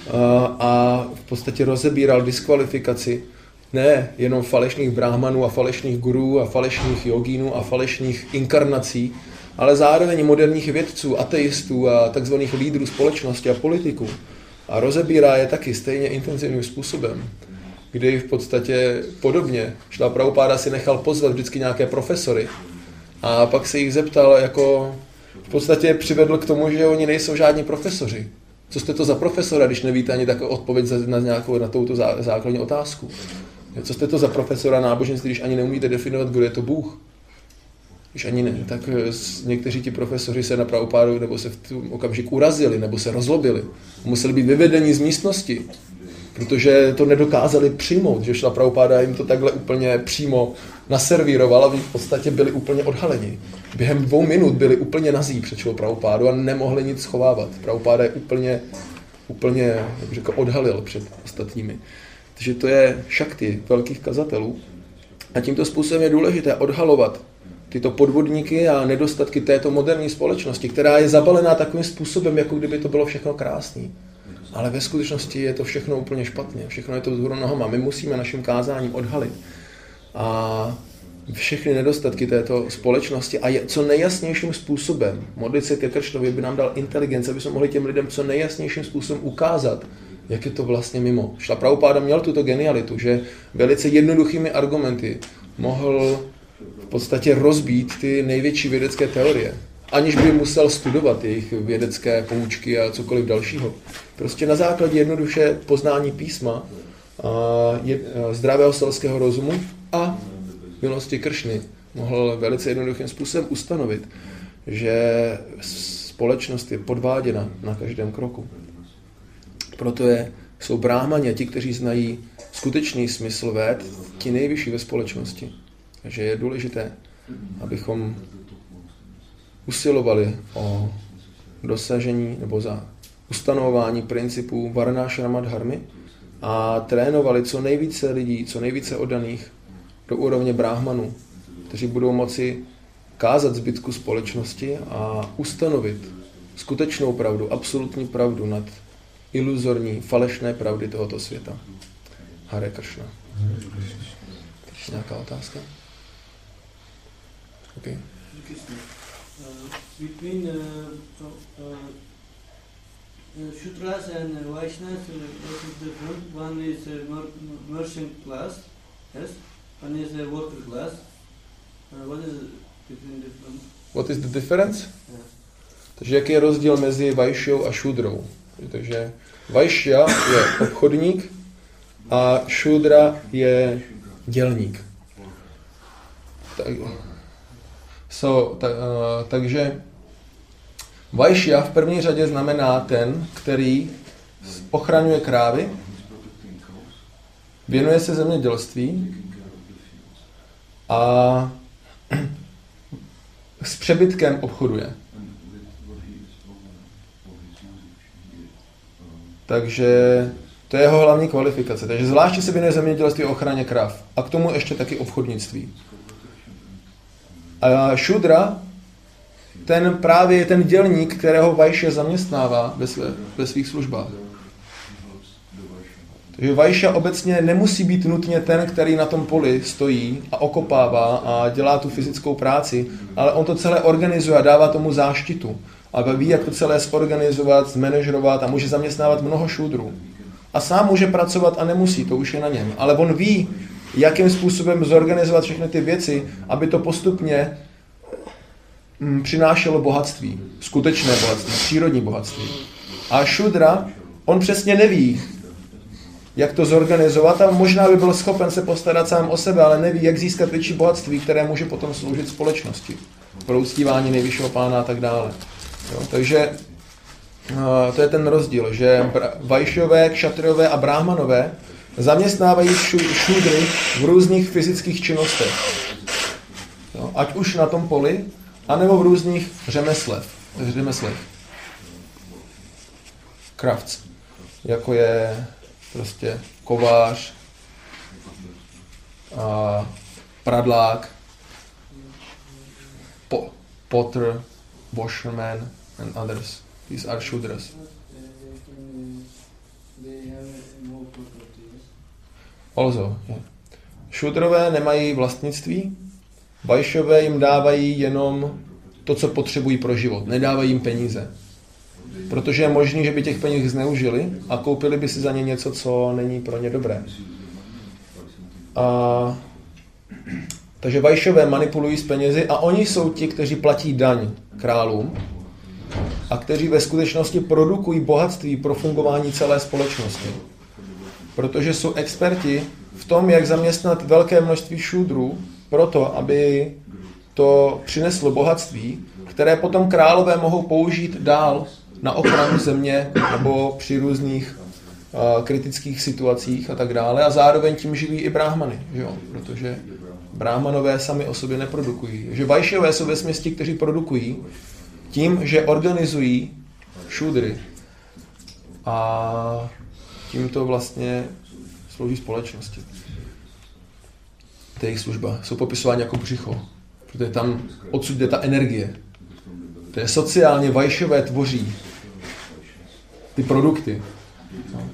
a v podstatě rozebíral diskvalifikaci ne jenom falešných brahmanů a falešných gurů a falešných jogínů a falešných inkarnací, ale zároveň moderních vědců, ateistů a takzvaných lídrů společnosti a politiků. A rozebírá je taky stejně intenzivním způsobem, kdy v podstatě podobně Šrila Prabhupáda si nechal pozvat vždycky nějaké profesory a pak se jich zeptal, jako v podstatě přivedl k tomu, že oni nejsou žádní profesoři. Co jste to za profesora, když nevíte ani takovou odpověď na nějakou na touto základní otázku? Co jste to za profesora náboženství, když ani neumíte definovat, kdo je to Bůh? Když ani ne, tak někteří ti profesoři se na Prabhupádu nebo se v tom okamžiku urazili, nebo se rozlobili. Museli být vyvedeni z místnosti, protože to nedokázali přijmout, že Šrila Prabhupáda jim to takhle úplně přímo naservíroval a v podstatě byli úplně odhaleni. Během dvou minut byli úplně nazí před Šrilou Prabhupádu a nemohli nic schovávat. Prabhupáda je úplně, úplně jak řekl, odhalil před ostatními. Takže to je šakti velkých kazatelů. A tímto způsobem je důležité odhalovat tyto podvodníky a nedostatky této moderní společnosti, která je zabalená takovým způsobem, jako kdyby to bylo všechno krásné. Ale ve skutečnosti je to všechno úplně špatně, všechno je to vzhůru nohama. My musíme naším kázáním odhalit a všechny nedostatky této společnosti a je, co nejjasnějším způsobem modlit se ke Kršnovi by nám dal inteligence, aby jsme mohli těm lidem co nejjasnějším způsobem ukázat, jak je to vlastně mimo. Šrila Prabhupáda měl tuto genialitu, že velice jednoduchými argumenty mohl v podstatě rozbít ty největší vědecké teorie, aniž by musel studovat jejich vědecké poučky a cokoliv dalšího. Prostě na základě jednoduše poznání písma, a je, a zdravého selského rozumu a milosti Kršny mohl velice jednoduchým způsobem ustanovit, že společnost je podváděna na každém kroku. Proto je, jsou bráhmani a ti, kteří znají skutečný smysl véd, ti nejvyšší ve společnosti. Takže je důležité, abychom usilovali o dosažení nebo za ustanovování principů Varnášrama dharmy a trénovali co nejvíce lidí, co nejvíce oddaných do úrovně bráhmanů, kteří budou moci kázat zbytku společnosti a ustanovit skutečnou pravdu, absolutní pravdu nad iluzorní, falešné pravdy tohoto světa. Hare Krishna. Ještě nějaká otázka? Okay. Uh, between uh, uh, uh, Shudras and Vaishnavas, uh, what is different? One is a mer- merchant class, yes. One is a worker class. Uh, what is between different? What is the difference? Yeah. Takže jaký je rozdíl mezi Vajšjou a Šudrou? Takže Vajšja je obchodník a Šudra je dělník. Tak, so, ta, uh, takže Vajšja v první řadě znamená ten, který ochraňuje krávy, věnuje se zemědělství a s přebytkem obchoduje. Takže to je jeho hlavní kvalifikace. Takže zvláště se věnuje zemědělství a ochraně krav. A k tomu ještě taky obchodnictví. A Šudra, ten právě je ten dělník, kterého Vajšja zaměstnává ve, své, ve svých službách. Takže Vajšja obecně nemusí být nutně ten, který na tom poli stojí a okopává a dělá tu fyzickou práci, ale on to celé organizuje a dává tomu záštitu. A ví, jak to celé zorganizovat, zmanažerovat a může zaměstnávat mnoho šudrů. A sám může pracovat a nemusí, to už je na něm. Ale on ví, jakým způsobem zorganizovat všechny ty věci, aby to postupně mm, přinášelo bohatství. Skutečné bohatství, přírodní bohatství. A šudra, on přesně neví, jak to zorganizovat a možná by byl schopen se postarat sám o sebe, ale neví, jak získat větší bohatství, které může potom sloužit společnosti. Pro uctívání nejvyššího pána a tak dále. Jo, takže uh, to je ten rozdíl, že Vajšjové, Kšatriové a Bráhmanové zaměstnávají šu, šudry v různých fyzických činnostech. Jo, ať už na tom poli, anebo v různých řemeslech. řemeslech. Crafts, jako je prostě kovář, a pradlák, po, potter, washerman and others. These are shudras. Also, yeah. Šudrové nemají vlastnictví, Vajšové jim dávají jenom to, co potřebují pro život. Nedávají jim peníze. Protože je možné, že by těch peněz zneužili a koupili by si za ně něco, co není pro ně dobré. A, takže Vajšové manipulují s penězi a oni jsou ti, kteří platí daň králům a kteří ve skutečnosti produkují bohatství pro fungování celé společnosti. Protože jsou experti v tom, jak zaměstnat velké množství šudrů proto, aby to přineslo bohatství, které potom králové mohou použít dál na ochranu země nebo při různých uh, kritických situacích a tak dále. A zároveň tím živí i bráhmany, že jo? Protože bráhmanové sami o sobě neprodukují. Že Vajšjové jsou ve směsti, kteří produkují tím, že organizují šudry. A tím to vlastně slouží společnosti. To je jejich služba. Jsou popisováni jako břicho. Protože tam odsud jde ta energie. To je sociálně Vajšové tvoří ty produkty. No.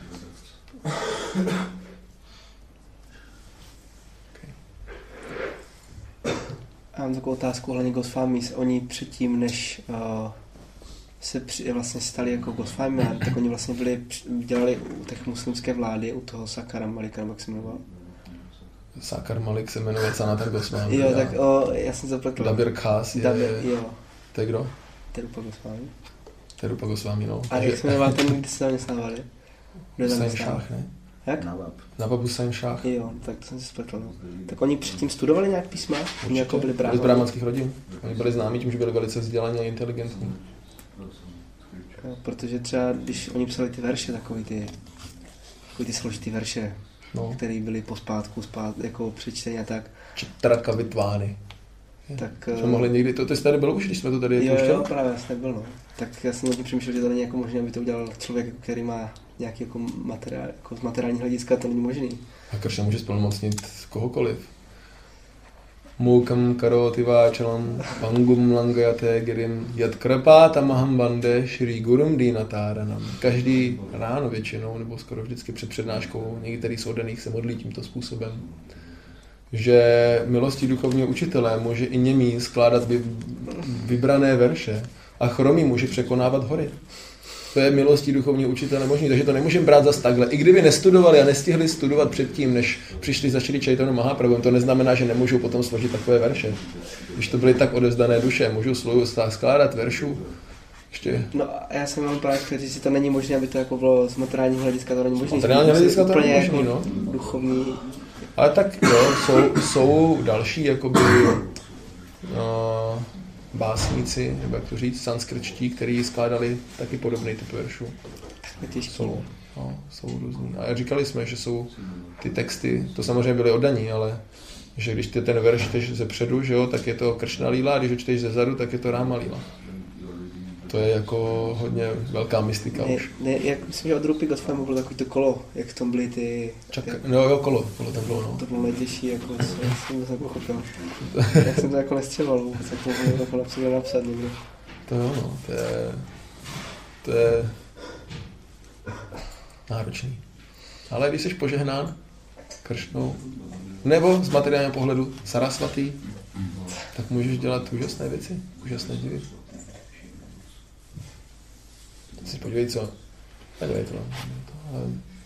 Já mám takovou otázku ohledně Gosvámis. Oni předtím, než uh, se při, vlastně stali jako Gosvámi, tak oni vlastně byli, dělali u těch muslimské vlády, u toho Sakara Malika, jak se jmenoval. Sakar Malik se jmenuje Sanatan Gosvámi. Jo, tak o, já jsem zapletl. Dabir Khas je... Dabir, jo. To je kdo? To je Rupa Gosvámi. To je Rupa Gosvámi, no. A jak se jmenoval ten, kde se zaměstnávali? Hussain Shah, ne? Jak? Nawab Hussain Shah. Jo, tak to jsem si spletl. No. Tak oni předtím studovali nějak písma? Oni jako byli byli z bráhmanských rodin. Oni byli známí tím, že byli velice vzdělaní a inteligentní. No, protože třeba, když oni psali ty verše, takový ty, takový ty složitý verše, no, které byly pospátku, spát, jako přečtení a tak. Četraka Vitvány. Tak, jsme mohli někdy, to, to jsi tady bylo už, když jsme to tady jo, pouštěli? Jo, právě asi nebyl, no. Tak já jsem o tím přemýšlel, že to není jako možné, aby to udělal člověk, který má nějaký jako materiál, jako z materiální hlediska, to není možný. A Kršna může splnomocnit kohokoliv. Mukam karoti váčalam pangum langayate girim yad krapata maham bande shri gurum dinatáranam. Každý ráno většinou, nebo skoro vždycky před přednáškou některých z oddaných se modlí tímto způsobem. Že milostí duchovního učitele může i němý skládat vy, vybrané verše a chromý může překonávat hory. To je milostí duchovního učitele možný, takže to nemůžeme brát zas takhle. I kdyby nestudovali a nestihli studovat předtím, než přišli za Šri Chaitanya Mahaprabhu, to neznamená, že nemůžou potom složit takové verše. Když to byly tak odevzdané duše, můžou skládat veršů. Ještě. No a já jsem vám právě chtěl říct, že to není možné, aby to jako bylo z materiálního hlediska, to není možné. Z materiálního hlediska to není možný, no. Duchovní. Ale tak jo, jsou, jsou další, jakoby, no, básníci, nebo jak to říct, sanskrtští, kteří skládali taky podobný typ veršů. Jsou, no, jsou různý. A říkali jsme, že jsou ty texty, to samozřejmě byly oddaní, ale že když ty ten verš čteš ze předu, že jo, tak je to Kršna líla, a když ho čteš ze zadu, tak je to Ráma líla. To je jako hodně velká mystika ne, už. Ne, jak myslím, že od Rupy Goswami bylo takový to kolo, jak v tom byly ty... Čak, no jo, kolo, kolo tam bylo, no. To bylo nejtěžší, jako já jsem to nepochopil. Jak jsem to jako nestřeboval vůbec, jak mohl to napsat, napsat někdo. To jo, no, to je... To je... náročný. Ale když jsi požehnán Kršnou, nebo z materiálního pohledu Sarasvatý, tak můžeš dělat úžasné věci, úžasné divy. Si podívej, co... Podívej to, ale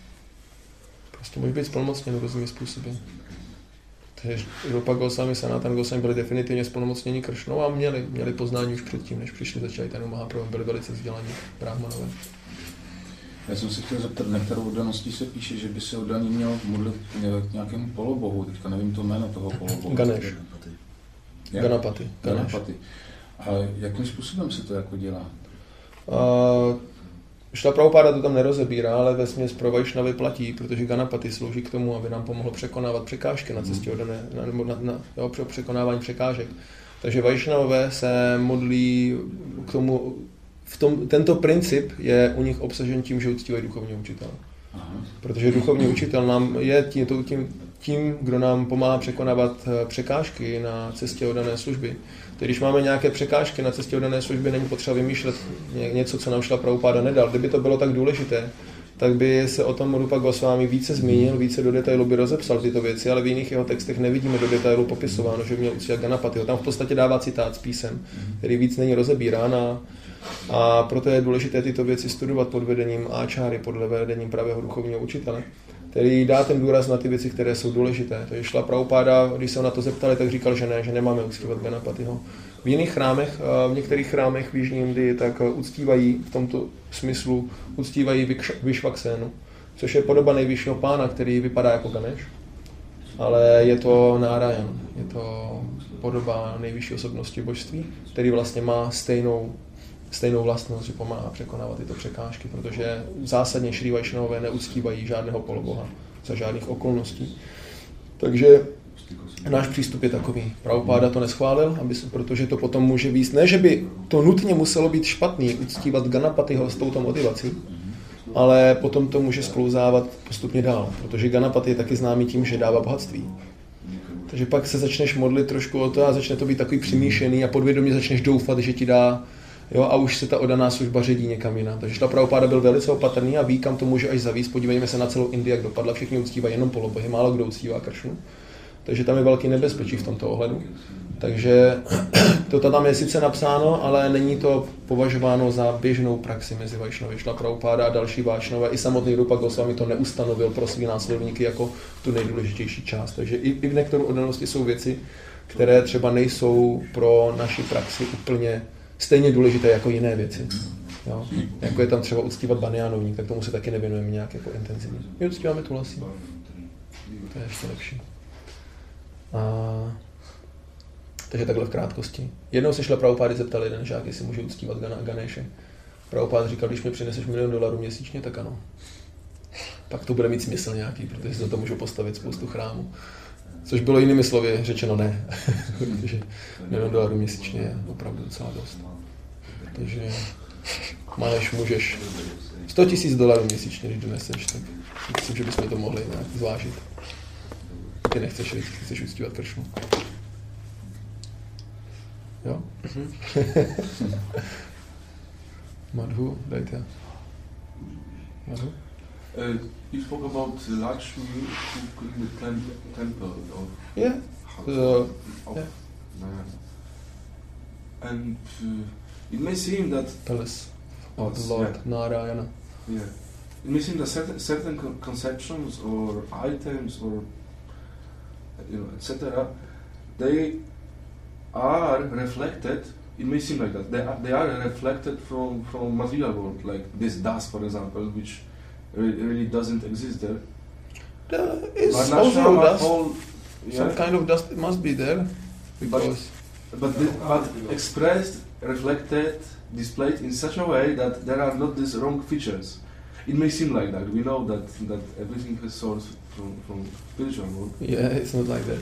prostě může být splnomocněn různými způsoby. Takže Rupa Goswami, Sanatan Goswami byli definitivně splnomocněni Kršnou a měli, měli poznání už předtím, než přišli za Chaitanya Mahaprabhu, byli velice vzdělaní brahmanové. Já jsem se chtěl zeptat, některou oddaností se píše, že by se oddaný měl modlit k nějakému polobohu, teďka nevím to jméno toho polobohu. Ganesh. Ganapati. Ganapati. A jakým způsobem se to jako dělá? Uh, Šla Prabhupáda to tam nerozebírá, ale vesměs pro Vajšnavy platí, protože Ganapati slouží k tomu, aby nám pomohlo překonávat překážky na cestě oddané, nebo na, na, jo, pro překonávání překážek. Takže Vajšnavové se modlí k tomu, v tom, tento princip je u nich obsažen tím, že uctívají duchovního učitele. Protože duchovní učitel nám je tím, tím, tím, kdo nám pomáhá překonávat překážky na cestě oddané služby. Tedy když máme nějaké překážky na cestě oddané služby, není potřeba vymýšlet něco, co nám Šla Prabhupáda nedal. Kdyby to bylo tak důležité, tak by se o tom Rupa Goswami více zmínil, více do detailu by rozepsal tyto věci, ale v jiných jeho textech nevidíme do detailu popisováno, že měl uctívat Ganapatiho. Tam v podstatě dává citát z písem, který víc není rozebírán a, a proto je důležité tyto věci studovat pod vedením áčáry, pod vedením pravého duchovního učitele, který dá ten důraz na ty věci, které jsou důležité. Takže Šla Prabhupáda, když se na to zeptali, tak říkal, že ne, že nemáme uctívat Ganapatiho. V jiných chrámech, v některých chrámech v Jižní Indii, tak uctívají v tomto smyslu, uctívají Vyšvaksenu, což je podoba nejvyššího pána, který vypadá jako Ganesh, ale je to Nárajan, je to podoba nejvyšší osobnosti božství, který vlastně má stejnou stejnou vlastnost, že pomáhá překonávat tyto překážky, protože zásadně Šrí Vajšnavové neuctívají žádného poloboha za žádných okolností. Takže náš přístup je takový. Prabhupáda to neschválil, aby se, protože to potom může být, ne, že by to nutně muselo být špatný, uctívat Ganapatiho s touto motivací, ale potom to může sklouzávat postupně dál, protože Ganapati je taky známý tím, že dává bohatství. Takže pak se začneš modlit trošku o to a začne to být takový přimíšený a podvědomě začneš doufat, že ti dá. Jo, a už se ta oddaná služba ředí někam jinam. Takže Šla Prabhupáda byl velice opatrný a ví, kam to může až zavíst. Podívejme se na celou Indii, jak dopadla. Všichni uctívají jenom polobohy, málo kdo uctívá Kršnu. Takže tam je velký nebezpečí v tomto ohledu. Takže to tam je sice napsáno, ale není to považováno za běžnou praxi mezi Vajšnavy. Šla Prabhupáda a další Vajšnava. I samotný Rupa Goswami to neustanovil pro svý následovníky jako tu nejdůležitější část. Takže i, i v nekterou oddanosti jsou věci, které třeba nejsou pro naši praxi úplně stejně důležité jako jiné věci. Jo? Jako je tam třeba uctívat banjánovník, tak tomu se taky nevěnujeme nějak jako intenzivně. My uctíváme tulasi. To je ještě lepší. A... Takže takhle v krátkosti. Jednou se Šla Prabhupády zeptal jeden žák, jestli může uctívat Ganéše. Prabhupád říkal, když mi přineseš milion dolarů měsíčně, tak ano. Pak to bude mít smysl nějaký, protože za to můžu postavit spoustu chrámů. Což bylo jinými slovy řečeno ne. Takže milion dolarů měsíčně je opravdu docela dost. Takže máš, můžeš sto tisíc dolarů měsíčně, když doneseš, tak myslím, že bychom to mohli nějak zvážit. Ty nechceš, chceš uctívat kršnu. Jo? Madhu, dajte. Madhu? Uh, you spoke about Lakshmi who cleaned the tem- temple of Yeah. house Uh, of yeah. Narayana. And uh, it may seem that Palace of the Yes, Lord yeah. Narayana. yeah, it may seem that certain certain co- conceptions or items or you know et cetera. They are reflected. It may seem like that they are, they are reflected from from material world, like this dust, for example, which really, really doesn't exist there. There is Varnashrama also dust. whole- Some yeah, kind of dust must be there. Because but the, but expressed, reflected, displayed in such a way that there are not these wrong features. It may seem like that. We know that that everything has source from from spiritual world. yeah, it's not like that.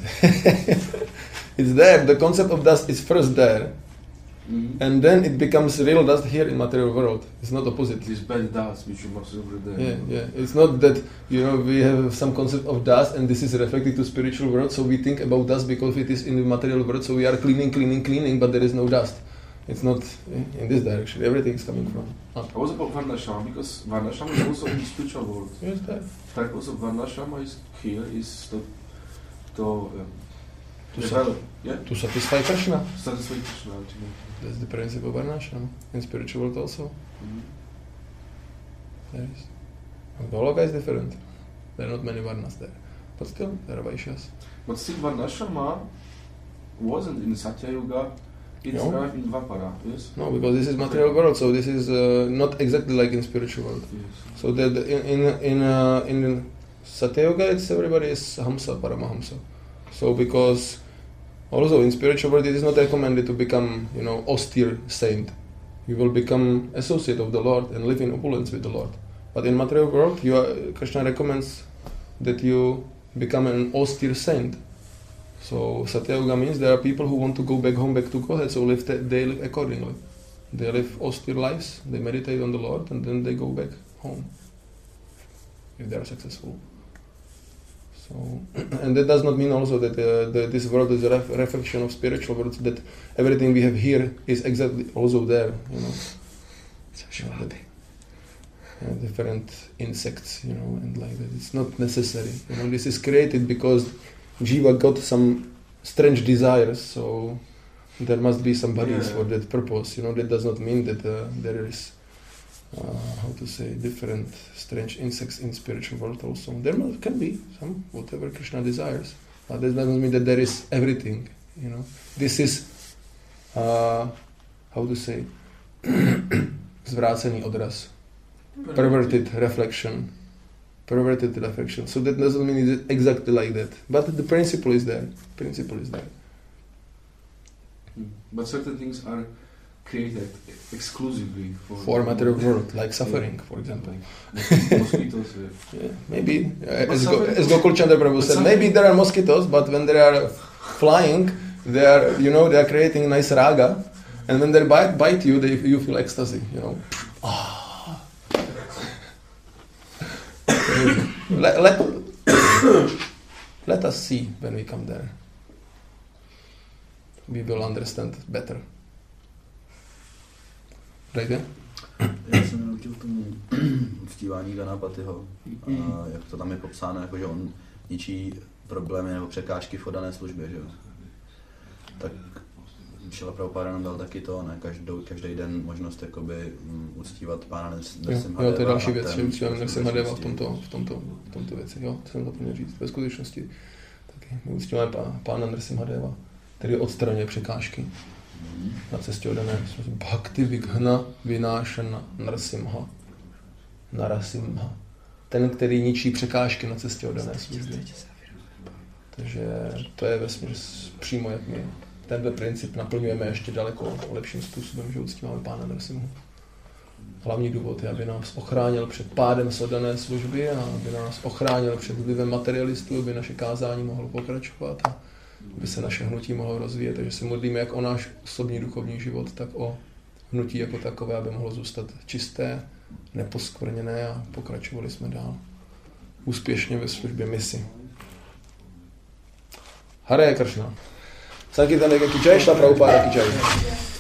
It's there. The concept of dust is first there, Mm-hmm. and then it becomes real dust here in material world. It's not opposite. This bad dust which you must over there. Yeah, yeah. It's not that, you know, we have some concept of dust and this is reflected to spiritual world, so we think about dust because it is in the material world, so we are cleaning, cleaning, cleaning, but there is no dust. It's not in this direction. Everything is coming from up. I was about Varnashrama because Varnashrama is also in the spiritual world. Yes, there. Purpose of Varnashrama is here is to to um, To develop, yeah, To satisfy Krishna. satisfy Krishna ultimately. That's the principle of Varnashrama. In spiritual world also. Mm-hmm. There is. And Goloka is different. There are not many Varnas there. But still, there are Vaishyas. But still, Varnashrama wasn't in Satya Yuga. It's No. arrived in Dvapara, yes. No, because this is material world, so this is uh, not exactly like in spiritual world. Yes. So that in in in, uh, in Satya Yuga, it's everybody is Hamsa, Paramahamsa. So because also in spiritual world, it is not recommended to become, you know, austere saint. You will become associate of the Lord and live in opulence with the Lord. But in material world, you are, Krishna recommends that you become an austere saint. So Satya Yuga means there are people who want to go back home, back to Godhead, so live th- they live accordingly. They live austere lives, they meditate on the Lord, and then they go back home if they are successful. So, and that does not mean also that uh, the, this world is a ref- reflection of spiritual world, that everything we have here is exactly also there, you know. Yeah, that, yeah, different insects, you know, and like that. It's not necessary. You know, this is created because Jiva got some strange desires, so there must be some bodies Yeah. for that purpose. You know, that does not mean that uh, there is, uh, how to say, different strange insects in spiritual world also. There must, can be some, whatever Krishna desires, but that doesn't mean that there is everything, you know. This is, uh, how to say, zvrácený odraz, perverted reflection. Perverted reflection. So that doesn't mean it's exactly like that. But the principle is there. Principle is there. Mm. But certain things are created exclusively for, For material world, like suffering, for example. Like mosquitoes. Yeah. Yeah, maybe, uh, But as, Go, suffering- as Gokul Chandra Prabhu but said, suffering- maybe there are mosquitoes, but when they are flying, they are, you know, they are creating nice raga, and when they bite, bite you, they, you feel ecstasy, you know. let, let, let us see when we come there. We will understand better. Right? Yeah? Já jsem naučil k tomu uctívání Ganapatyho, a jak to tam je popsáno, jako že on ničí problémy nebo překážky v dané službě, že jo. Tak Šrila Prabhupáda nám dal taky to, ne, každou, každý den možnost jakoby um, uctívat pána Nrsimhadeva. Jo, to je další věc, že ten- uctíváme Nrsimhadeva v tomto, v tomto, v tomto věci, jo, to jsem zapomněl říct. Ve skutečnosti taky my uctíváme pá, pána Nrsimhadeva, který odstraňuje překážky na cestě odané. Bhakti Vighna Vinášana Nrsimha. Narasimha. Ten, který ničí překážky na cestě odané služby. Takže to je vesměs přímo, jak my tenhle princip naplňujeme ještě daleko lepším způsobem, že uctíváme pána Nrsimhu. hlavní důvod je, aby nás ochránil před pádem z oddané služby a aby nás ochránil před vlivem materialistů, aby naše kázání mohlo pokračovat a aby se naše hnutí mohlo rozvíjet. Takže se modlíme jak o náš osobní duchovní život, tak o hnutí jako takové, aby mohlo zůstat čisté, neposkvrněné a pokračovali jsme dál úspěšně ve službě misi. Hare Krishna. Sankirtan ki jai, Shila Prabhupada ki jai.